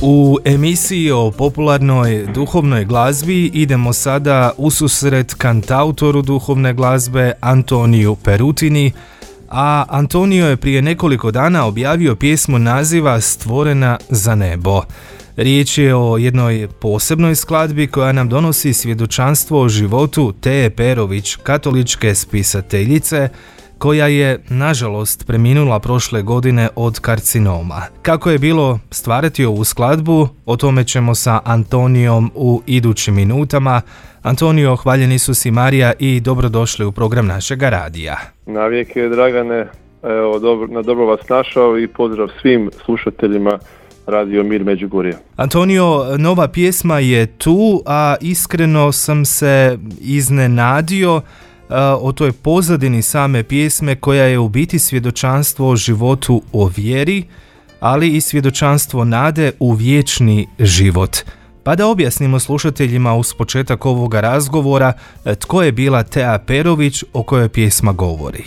U emisiji o popularnoj duhovnoj glazbi idemo sada ususret kantautoru duhovne glazbe Antoniju Perutini, a Antonio je prije nekoliko dana objavio pjesmu naziva Stvorena za nebo. Riječ je o jednoj posebnoj skladbi koja nam donosi svjedočanstvo o životu Teje Perović, katoličke spisateljice, koja je, nažalost, preminula prošle godine od karcinoma. Kako je bilo stvarati ovu skladbu, o tome ćemo sa Antonijom u idućim minutama. Antonio, hvaljen Isus i Marija i dobrodošli u program našega radija. Navijek je, Dragane, na dobro vas našao i pozdrav svim slušateljima Radio Mir Međugorje. Antonio, nova pjesma je tu, a iskreno sam se iznenadio o toj pozadini same pjesme koja je u biti svjedočanstvo o životu o vjeri, ali i svjedočanstvo nade u vječni život. Pa da objasnimo slušateljima uz početak ovoga razgovora tko je bila Teja Perović o kojoj pjesma govori.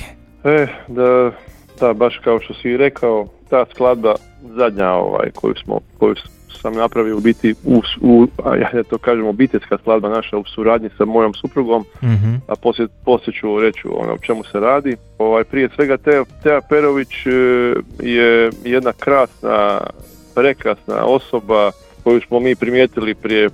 Da, baš kao što si rekao, ta skladba zadnja koju sam napravio u biti ja to kažem obiteljska skladba naša u suradnji sa mojom suprugom, a poslije ću reći o čemu se radi. Prije svega Teja Perović je jedna prekrasna osoba koju smo mi primijetili prije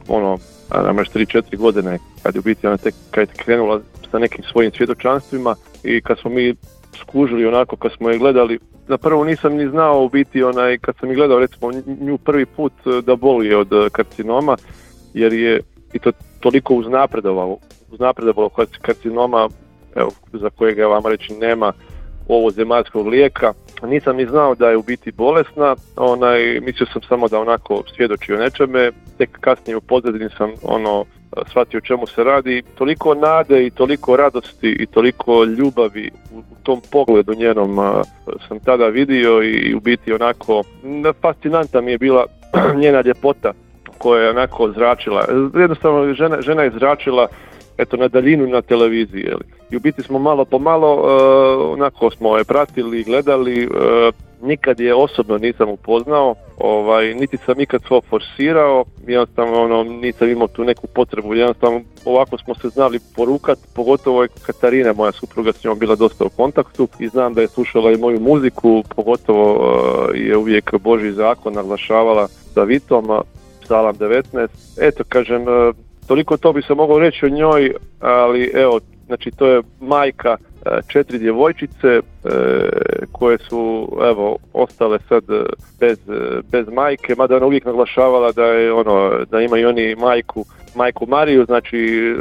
3-4 godine kad je u biti ona kad je krenula sa nekim svojim svjedočanstvima i kad smo mi skužili onako kad smo je gledali. Na prvo nisam ni znao u biti kad sam je gledao recimo nju prvi put da boli od karcinoma, jer je i to toliko uznapredovalo karcinoma, za kojeg ja vam reći nema ovo zemaljskog lijeka. Nisam ni znao da je u biti bolesna, mislio sam samo da onako svjedoči o nečeme, tek kasnije u pozadini sam shvatio o čemu se radi. Toliko nade i toliko radosti i toliko ljubavi u tom pogledu njenom sam tada vidio i u biti onako fascinantna mi je bila njena ljepota koja je onako zračila. Jednostavno žena je zračila na daljinu na televiziji. I u biti smo malo po malo onako smo je pratili i gledali. Nikad je osobno nisam upoznao, niti sam ikad to forsirao, jednostavno nisam imao tu neku potrebu, jednostavno ovako smo se znali porukat, pogotovo je Katarina, moja supruga, s njom bila dosta u kontaktu i znam da je slušala i moju muziku, pogotovo je uvijek Božji zakon naglašavala sa Vitom, Psalam 19. Eto, kažem, toliko to bi se moglo reći o njoj, ali znači to je majka 4 djevojčice koje su ostale sad bez majke, mada ona uvijek naglašavala da je da imaju oni majku Mariju, znači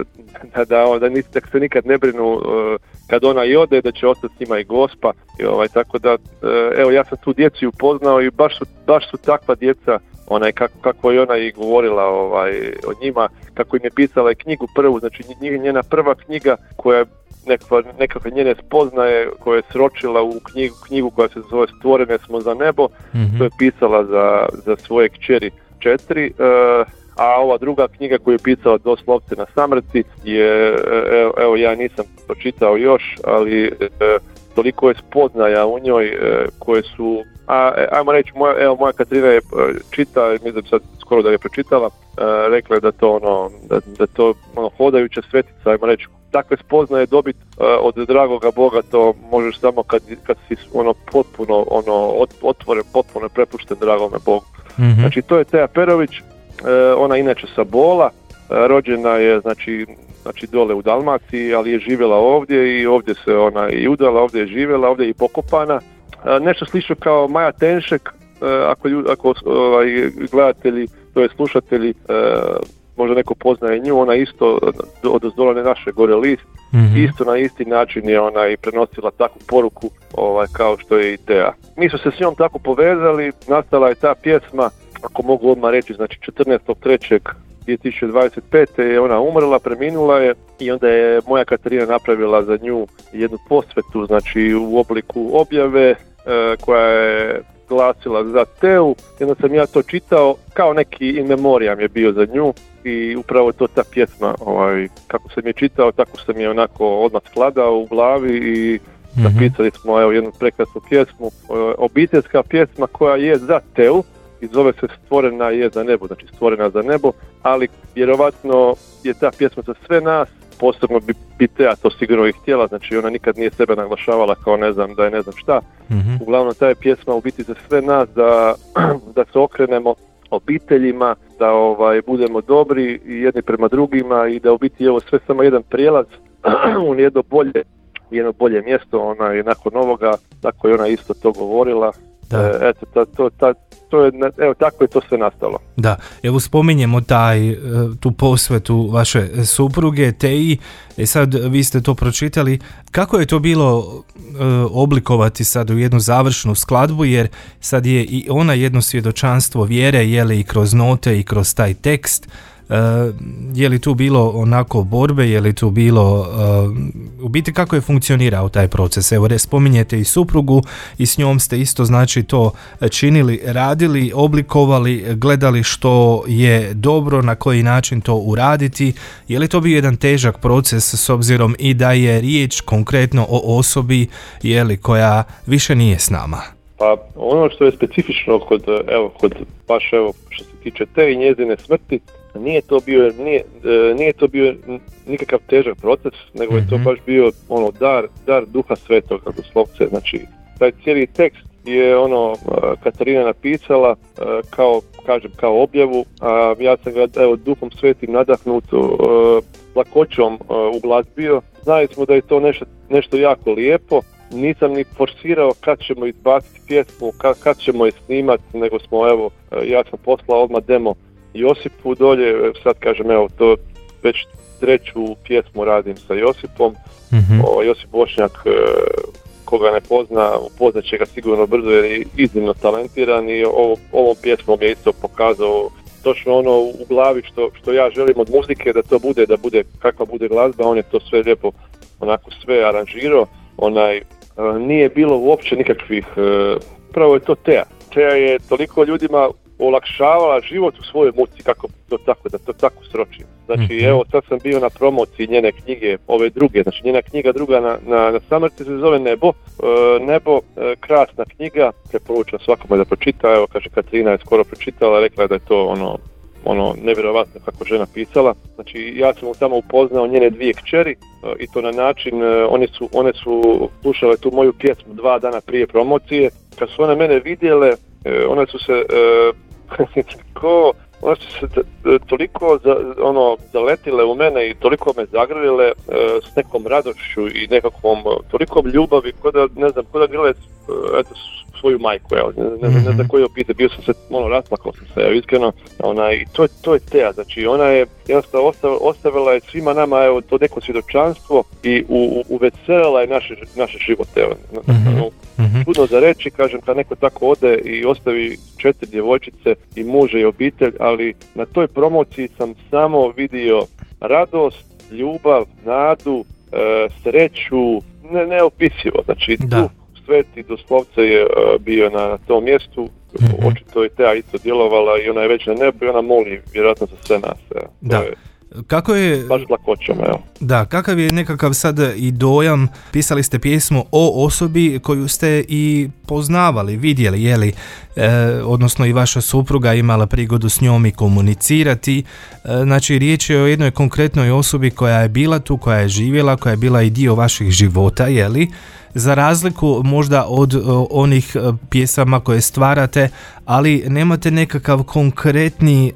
da se nikad ne brinu kad ona i ode, da će ostati s njima i Gospa tako da ja sam tu djecu upoznao i baš su takva djeca, kako je ona i govorila o njima, kako im je pisala i knjigu prvu, znači njena prva knjiga koja je nekakve njene spoznaje koje je sročila u knjigu koja se zove Stvorene smo za nebo, to je pisala za svoje kćeri 4, a ova druga knjiga koju je pisala doslovce na samrti je, ja nisam pročitao još, ali toliko je spoznaja u njoj koje su, ajmo reći, moja Katarina je čita, mislim sad skoro da je pročitala, rekla je da to hodajuća svetica, ajmo reći, takve spoznaje dobiti od dragoga Boga, to možeš samo kad si potpuno otvoren, potpuno prepušten dragome Bogu. Znači to je Teja Perović, ona inače sa Bola, rođena je znači dole u Dalmaciji, ali je živjela ovdje i ovdje se ona i udala, ovdje je živjela, ovdje je i pokopana. Nešto slično kao Maja Tenšek, ako gledatelji, to je slušatelji, možda neko poznaje nju, ona isto od ozdolane naše gore list, isto na isti način je ona i prenosila takvu poruku kao što je i Teja. Mi smo se s njom tako povezali, nastala je ta pjesma, ako mogu odmah reći, znači 14.3.2025. je ona umrla, preminula je i onda je moja Katarina napravila za nju jednu posvetu, znači u obliku objave koja je glasila za Teju. Jedno sam ja to čitao, kao neki in memoriam je bio za nju i upravo to ta pjesma, kako sam je čitao, tako sam je onako odmah skladao u glavi i napisali smo jednu prekrasnu pjesmu, obiteljska pjesma koja je za Teju, i zove se Stvorena je za nebo, znači stvorena za nebo, ali vjerovatno je ta pjesma za sve nas, posebno bi Tea to sigurno i htjela, znači ona nikad nije sebe naglašavala kao ne znam da je ne znam šta. Uglavnom ta je pjesma u biti za sve nas da se okrenemo obiteljima, da budemo dobri jedni prema drugima i da u biti ovo sve samo jedan prijelaz u jedno bolje mjesto, ona je nakon ovoga, tako je ona isto to govorila. Evo tako je to sve nastalo. Da, evo spominjemo tu posvetu vaše supruge Teji, sad vi ste to pročitali, kako je to bilo oblikovati sad u jednu završnu skladbu, jer sad je i ona jedno svjedočanstvo vjere, je li i kroz note i kroz taj tekst. Je li tu bilo onako borbe, je li tu bilo u biti kako je funkcionirao taj proces? Evo spominjete i suprugu i s njom ste isto znači to činili, radili, oblikovali, gledali što je dobro, na koji način to uraditi. Je li to bio jedan težak proces s obzirom i da je riječ konkretno o osobi koja više nije s nama? Pa ono što je specifično kod što se tiče te i njezine smrti, nije to bio nikakav težak proces, nego je to baš bio dar Duha Svetoga, doslovce. Znači, taj cijeli tekst je Katarina napisala kao objavu, a ja sam ga Duhom Svetim nadahnut lakoćom uglazbio. Znali smo da je to nešto jako lijepo. Nisam ni forsirao kad ćemo izbaciti pjesmu, kad ćemo je snimati, nego ja sam poslao odmah demo Josipu dolje, sad kažem to već treću pjesmu radim sa Josipom. Josip Bošnjak, koga ne pozna, upoznat će ga sigurno brzo jer je iznimno talentiran i ovom pjesmom je isto pokazao točno u glavi što ja želim od muzike, da bude kakva bude glazba, on je to sve lijepo onako sve aranžirao, nije bilo uopće nikakvih, pravo je to Tea. Tea je toliko ljudima olakšavala život u svojoj muzici da to tako sročim. Znači evo sad sam bio na promociji njene knjige, ove druge, znači njena knjiga druga na Samrti se zove Nebo, krasna knjiga, preporučujem svakome da pročita, evo kaže Katarina je skoro pročitala, rekla je da je to nevjerovatno kako žena pisala. Znači ja sam tamo upoznao njene dvije kćeri i to na način, one su slušale tu moju pjesmu 2 dana prije promocije. Kad su one mene vidjele, one su se toliko zaletile u mene i toliko me zagrlile s nekom radošću i nekakvom tolikom ljubavi, ko da grle svoju majku, ne znam koji opite, bio sam se, rasplakao sam se, iskreno, i to je Tea, znači ona je jednostavno ostavila je svima nama, to neko svjedočanstvo i uveselila je naše živote, Čudno za reći, kažem, kad neko tako ode i ostavi 4 djevojčice i muže i obitelj, ali na toj promociji sam samo vidio radost, ljubav, nadu, sreću, neopisivo, znači Duh Sveti doslovce je bio na tom mjestu, očito je Tea isto djelovala i ona je već na nebu i ona moli vjerojatno za sve nas. Da. Kako je, baš lakoćom, evo. Da, kakav je nekakav sad i dojam, pisali ste pjesmu o osobi koju ste i poznavali, vidjeli, odnosno i vaša supruga imala prigodu s njom i komunicirati, znači riječ je o jednoj konkretnoj osobi koja je bila tu, koja je živjela, koja je bila i dio vaših života, za razliku možda od onih pjesama koje stvarate, ali nemate nekakav konkretni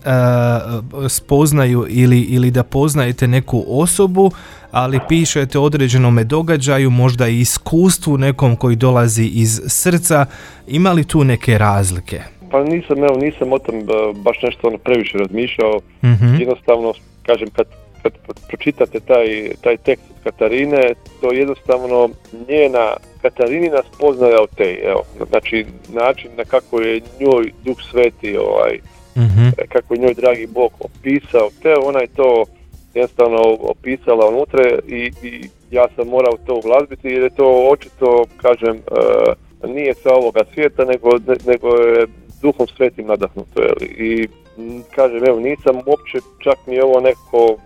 spoznaju ili da poznajete neku osobu, ali pišete određenome događaju, možda i iskustvu nekom koji dolazi iz srca. Ima li tu neke razlike? Pa nisam o tom baš nešto previše razmišljao. Jednostavno, kažem, kad pročitate taj tekst od Katarine, to je jednostavno Katarinina spoznaja o Teji, znači način na kako je njoj Duh Sveti, kako je njoj dragi Bog opisao Teju, ona je to jednostavno opisala unutra i ja sam morao to uglazbiti jer je to očito, kažem, nije sa ovoga svijeta, nego je Duhom Svetim nadahnuto, i kažem, nisam uopće čak ni ovo neko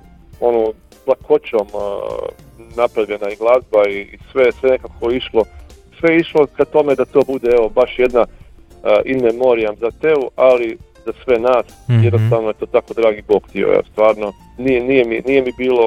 lakoćom napravljena i glazba i sve nekako išlo ka tome da to bude baš jedna in memoriam za Teu, ali za sve nas, jednostavno je to tako dragi Bog htio, ja stvarno nije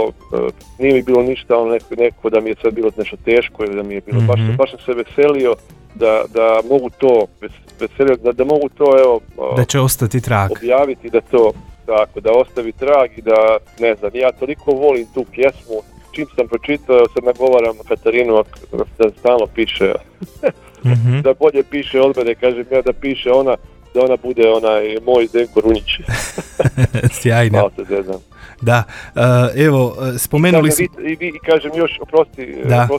mi bilo ništa neko da mi je sve bilo nešto teško ili da mi je bilo, baš sam se veselio da mogu to da mogu to evo da će ostati trag, objaviti, da to tako, da ostavi trag i da ne znam, ja toliko volim tu pjesmu, čim sam pročitao sad nagovaram Katarinu da stalno piše da bolje piše od mene, kažem ja da piše ona, da ona bude onaj moj Zdenko Runjić. Sjajno. Malo se zezam. Da, evo, spomenuli smo... I kažem još, oprostite,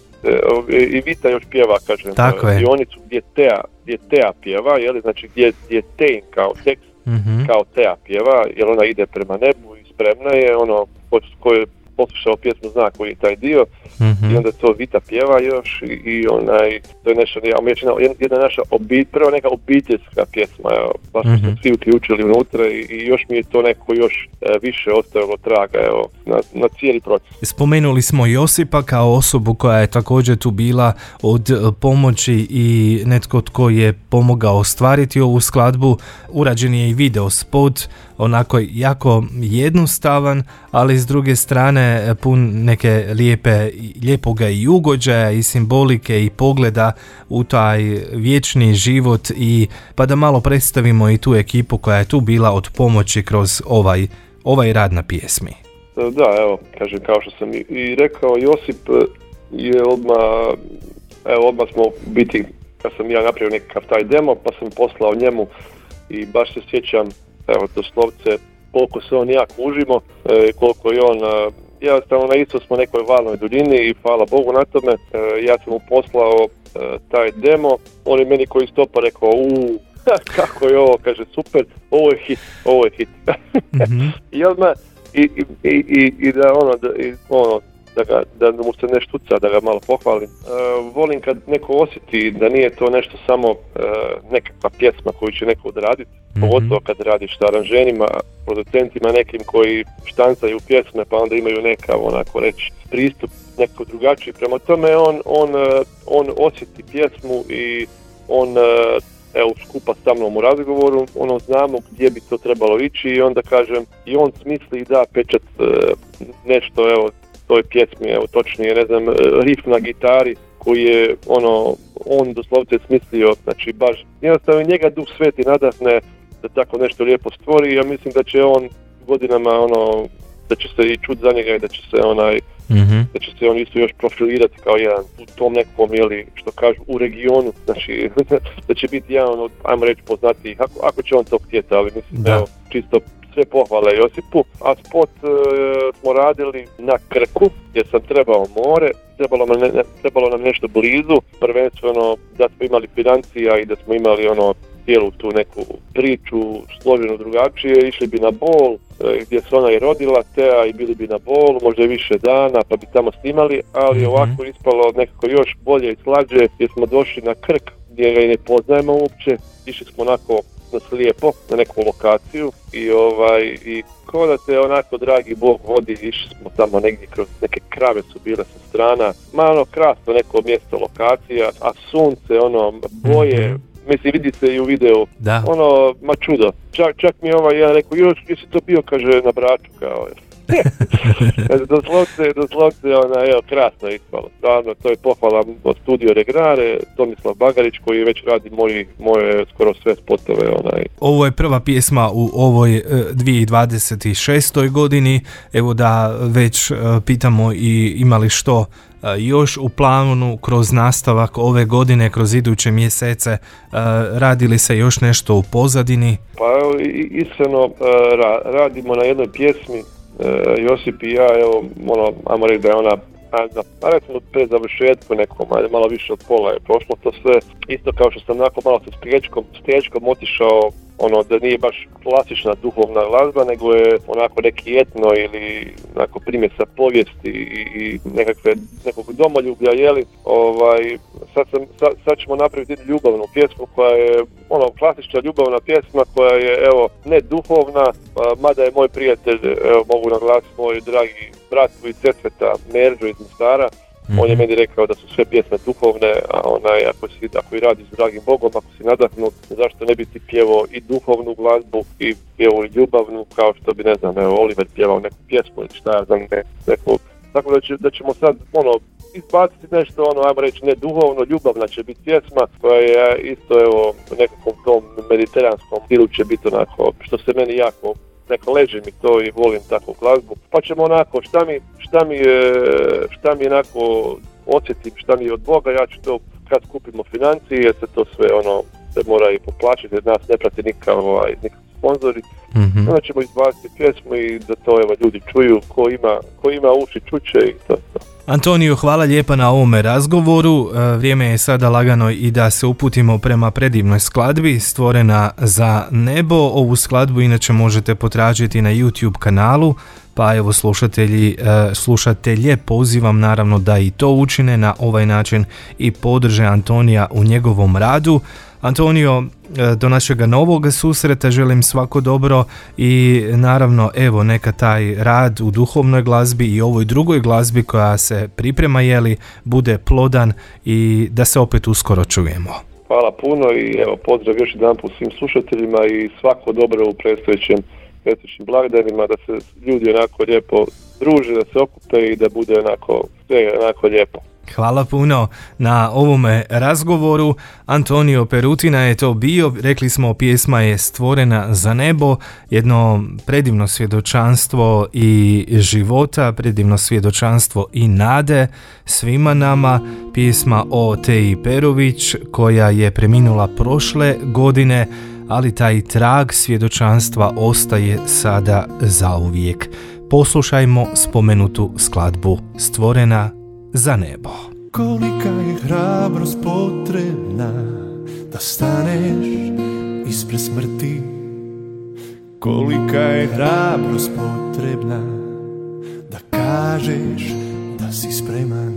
i Vita još pjeva, kažem, dionicu gdje Tea pjeva, jeli, znači gdje Tein kao tekst, kao Tea pjeva, jer ona ide prema nebu i spremna je, ono, ko je poslušao pjesmu zna koji je taj dio, i onda to Vita pjeva još i onaj, to je nešto, jedna naša prva neka obiteljska pjesma, baš smo se svi uključili unutra i još mi je to neko još više ostavilo traga, evo, na cijeli proces. Spomenuli smo Josipa kao osobu koja je također tu bila od pomoći i netko tko je pomogao ostvariti ovu skladbu. Urađen je i video spot, onako jako jednostavan, ali s druge strane pun neke lijepoga i ugođaja i simbolike i pogleda u taj vječni život, i pa da malo predstavimo i tu ekipu koja je tu bila od pomoći kroz ovaj rad na pjesmi. Da, evo, kažem, kao što sam i rekao, Josip je odmah smo biti, kad sam ja napravio nekakav taj demo, pa sam poslao njemu i baš se sjećam, evo, doslovce, koliko se on i ja kužimo, koliko je on, jednostavno na isto smo nekoj valnoj duljini i hvala Bogu na tome, ja sam mu poslao taj demo, on je meni koji stopa rekao, kako je ovo, kaže, super, ovo je hit. I odmah, i da mu se ne štuca, da ga malo pohvalim. Volim kad neko osjeti da nije to nešto samo nekakva pjesma koju će neko odraditi, pogotovo kad radiš sa aranženima, producentima nekim koji štancaju pjesme pa onda imaju neka, onako reći, pristup neko drugačiji. Prema tome on osjeti pjesmu i on skupa sa mnom u razgovoru, znamo gdje bi to trebalo ići i onda kažem, i on smisli i da pečat nešto, toj pjesmi, točnije, ne znam, riff na gitari koji je, on doslovce smislio, znači baš, jednostavno njega Duh Sveti nadahne da tako nešto lijepo stvori i ja mislim da će on godinama, da će se i čut za njega i da će se da će se on isto još profilirati kao jedan u tom nekom, što kažu, u regionu, znači da će biti jedan od, ajmo reći, poznatijih, ako će on to htjeti, ali mislim da čisto sve pohvale Josipu, a spot smo radili na Krku, jer sam trebao more, trebalo nam nešto blizu, prvenstveno da smo imali financija i da smo imali cijelu tu neku priču složenu drugačije, išli bi na Bol, gdje se ona i rodila, Tea, i bili bi na Bolu, možda i više dana, pa bi tamo snimali, ali ovako ispalo nekako još bolje i slađe, jer smo došli na Krk, gdje ga i ne poznajemo uopće, išli smo onako slijepo na neku lokaciju i ko da te onako dragi Bog vodi, išli smo tamo negdje kroz neke krave su bile sa strana, krasno neko mjesto, lokacija, a sunce, boje, mislim, vidi se i u videu, ma čudo, čak mi je jedan rekao, još si to bio, kaže, na Braču, kao, doslovce, krasno ispalo, stvarno, to je pohvala od Studio Regrare, Tomislav Bagarić, koji već radi moje skoro sve spotove, Ovo je prva pjesma u ovoj 2026. godini, evo da već pitamo i imali što još u planu kroz nastavak ove godine, kroz iduće mjesece, radi li se još nešto u pozadini? Pa evo, iskreno radimo na jednoj pjesmi, Josip i ja, ajmo reći da je ona, recimo pred završetku nekom, malo više od pola je prošlo to sve, isto kao što sam malo sa striječkom otišao, da nije baš klasična duhovna glazba, nego je onako neki etno ili onako primjesa povijesti i nekog domoljublja, sad ćemo napraviti ljubavnu pjesmu koja je klasična ljubavna pjesma koja je, ne duhovna, mada je moj prijatelj, mogu naglasiti, moj dragi brat i sestveta Merđo iz Mostara, On je meni rekao da su sve pjesme duhovne, a ako i radi s dragim Bogom, ako si nadahnut, zašto ne bi ti pjevao i duhovnu glazbu i pjevao i ljubavnu, kao što bi, ne znam, Oliver pjevao neku pjesmu ili šta ja znam, neku. Tako da ćemo sad izbaciti nešto, ajmo reći, ne duhovno, ljubavna će biti pjesma koja je isto, nekakvom tom mediteranskom stilu će biti onako, što se meni jako leži mi to i volim takvu glazbu. Pa ćemo onako, šta mi onako osjetim, šta mi je od Boga, ja ću to kad skupimo financije, jer se to sve se mora i poplaćati, jer nas ne prati nikakvi sponzori. Onda ćemo izbaciti pjesmu i da to ljudi čuju, ko ima uši čuće i to. Antonio, hvala lijepa na ovome razgovoru. Vrijeme je sada lagano i da se uputimo prema predivnoj skladbi Stvorena za nebo. Ovu skladbu inače možete potražiti na YouTube kanalu, pa evo slušatelje pozivam naravno da i to učine na ovaj način i podrže Antonija u njegovom radu. Antonio, do našega novog susreta želim svako dobro i naravno evo neka taj rad u duhovnoj glazbi i ovoj drugoj glazbi koja se priprema bude plodan i da se opet uskoro čujemo. Hvala puno i evo pozdrav još jedan put svim slušateljima i svako dobro u predstojećim blagdanima, da se ljudi onako lijepo druže, da se okupe i da bude sve onako lijepo. Hvala puno na ovome razgovoru. Antonio Perutina je to bio, rekli smo pjesma je Stvorena za nebo, jedno predivno svjedočanstvo i života, predivno svjedočanstvo i nade svima nama, pjesma o Teji Perović koja je preminula prošle godine, ali taj trag svjedočanstva ostaje sada zauvijek. Poslušajmo spomenutu skladbu Stvorena za nebo. Kolika je hrabrost potrebna da staneš ispred smrti. Kolika je hrabrost potrebna da kažeš da si spreman.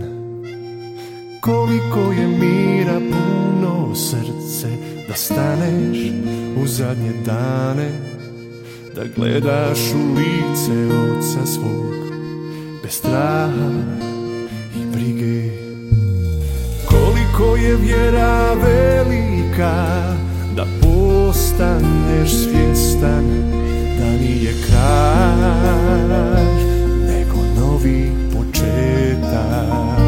Koliko je mira puno srce da staneš u zadnje dane, da gledaš u lice Oca svog bez straha i brige. Koliko je vjera velika da postaneš svjestan da nije kraj nego novi početak.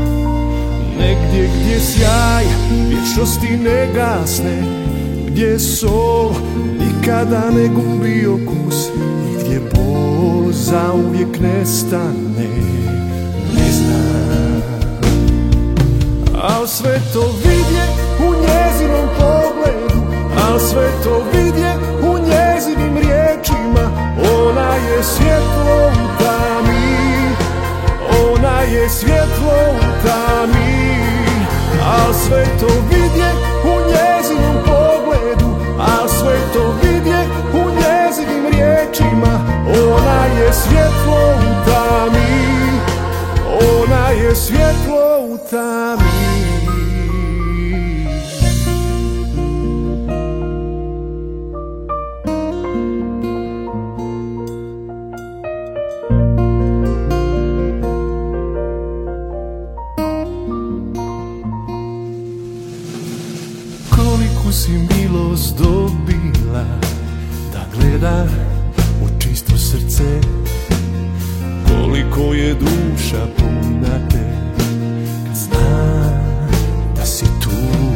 Negdje gdje sjaj vječnosti ne gasne, gdje sol nikada ne gubi okus i gdje bol zauvijek nestane, ne znam. Al sve to vidje u njezinom pogledu, al sve to vidje u njezinim riječima. Ona je svjetlo u tami, ona je svjetlo u tami. Al sve to vidje u njezinom pogledu, al sve to vidje u njezinim riječima. Ona je svjetlo u tami, ona je svjetlo u tami. Koliku si milost dobila da gleda u čisto srce, koliko je duša puna te kad zna da si tu.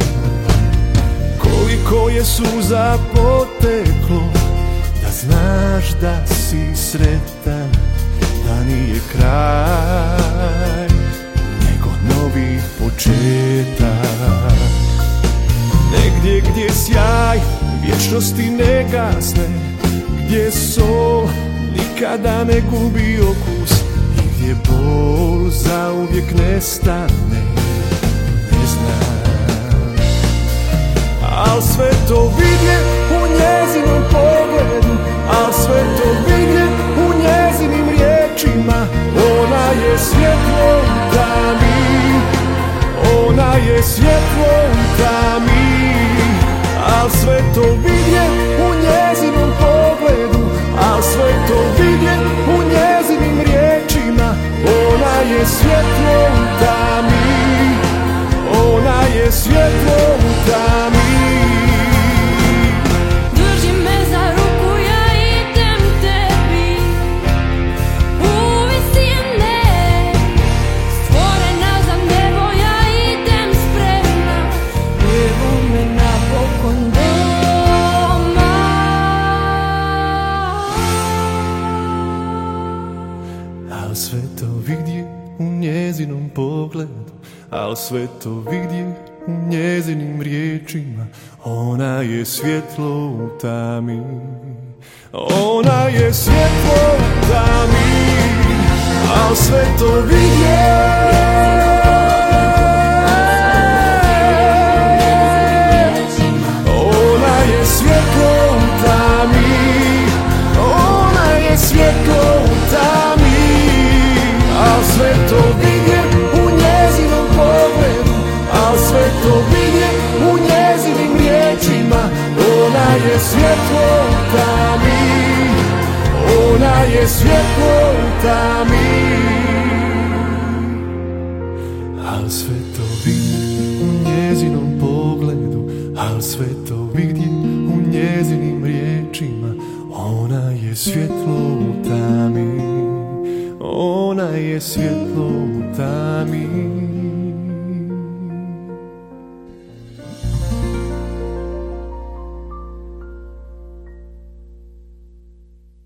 Koliko je suza poteklo da znaš da si sretan, da nije kraj nego novi početak. Negdje gdje sjaj vječnosti ne gasne, gdje sol nikada ne gubi okus i gdje bol zauvijek nestane, ne znam. Al sve to vidje u njezinom pogledu, al sve to vidje u njezinim riječima. Ona je svjetlo u tami, ona je svjetlo u tami. Al sve to vidje u njezinom pogledu, al sve to vidje u njezinim riječima. Ona je svjetlo u tami. svjetlo u tami. Drži me za ruku, ja idem tebi u visine, stvorena za nebo, ja idem spremna, evo me napokon doma. Al sve to vidje u njezinom pogledu, al sve to vidje u njezinim riječima. Ona je svjetlo u tami, ona je svjetlo u tami, al sve to vidje. Ona je svjetlo u tami, ona je svjetlo u tami, al sve to vidje u njezinom pogledu, al sve to vidje u njezinim riječima. Ona je svjetlo u tami, ona je svjetlo u tami, al sve to vidje u njezinom pogledu, al sve to vidje u njezinim riječima. Ona je svjetlo u tami, ona je svjetlo u tami.